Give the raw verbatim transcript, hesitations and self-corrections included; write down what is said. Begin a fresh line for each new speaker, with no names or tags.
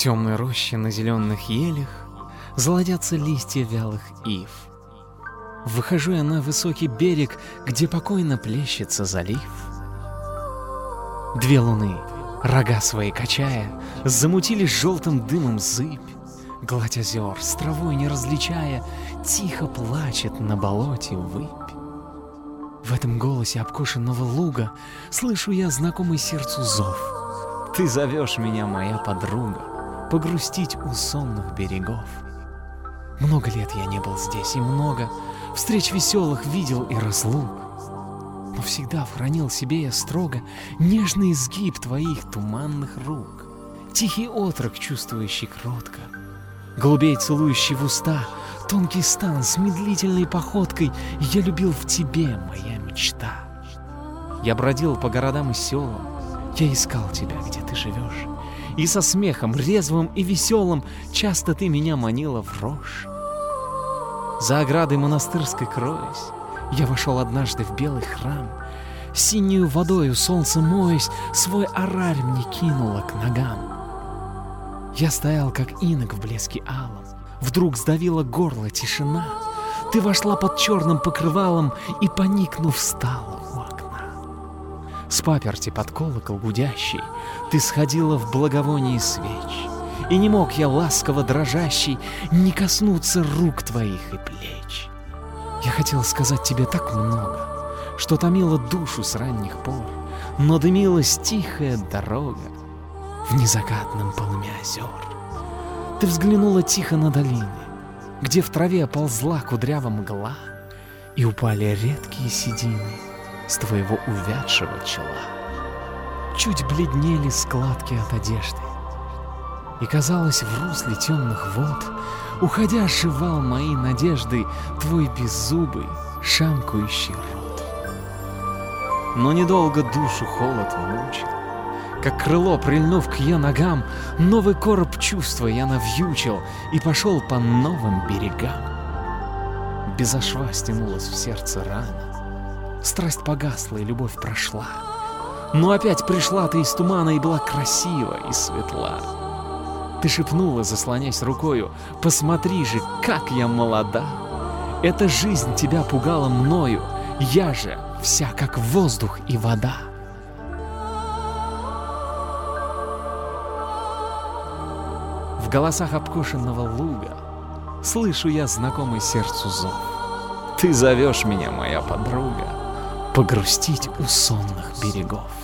темной роще на зеленых елях золотятся листья вялых ив. Выхожу я на высокий берег, где покойно плещется залив. Две луны, рога свои качая, замутили желтым дымом зыбь. Гладь озер, с травой не различая, тихо плачет на болоте выпь. В этом голосе обкошенного луга слышу я знакомый сердцу зов. Ты зовешь меня, моя подруга, погрустить у сонных берегов. Много лет я не был здесь, и много встреч веселых видел и разлук. Но всегда хранил себе я строго нежный изгиб твоих туманных рук. Тихий отрок, чувствующий кротко, голубей целующий в уста, тонкий стан с медлительной походкой я любил в тебе, моя мечта. Я бродил по городам и селам, я искал тебя, где ты живешь, и со смехом резвым и веселым часто ты меня манила в рожь. За оградой монастырской кроясь, я вошел однажды в белый храм, синюю водою солнце моясь, свой орарь мне кинуло к ногам. Я стоял, как инок в блеске алом, вдруг сдавила горло тишина. Ты вошла под черным покрывалом и, поникнув, встала у окна. С паперти под колокол гудящий ты сходила в благовонии свеч, и не мог я, ласково дрожащий, не коснуться рук твоих и плеч. Я хотел сказать тебе так много, что томило душу с ранних пор, но дымилась тихая дорога в незакатном полымя озер. Ты взглянула тихо на долины, где в траве ползла кудрява мгла, и упали редкие седины с твоего увядшего чела. Чуть бледнели складки от одежды, и, казалось, в русле темных вод, уходя, оживал мои надежды твой беззубый, шамкающий рот. Но недолго душу холод мучил. Как крыло, прильнув к ее ногам, новый короб чувства я навьючил и пошел по новым берегам. Безо шва стянулась в сердце рана, страсть погасла и любовь прошла. Но опять пришла ты из тумана и была красива и светла. Ты шепнула, заслонясь рукою: посмотри же, как я молода. Эта жизнь тебя пугала мною, я же вся как воздух и вода. В голосах обкошенного луга слышу я знакомый сердцу зов. Ты зовешь меня, моя подруга, погрустить у сонных берегов.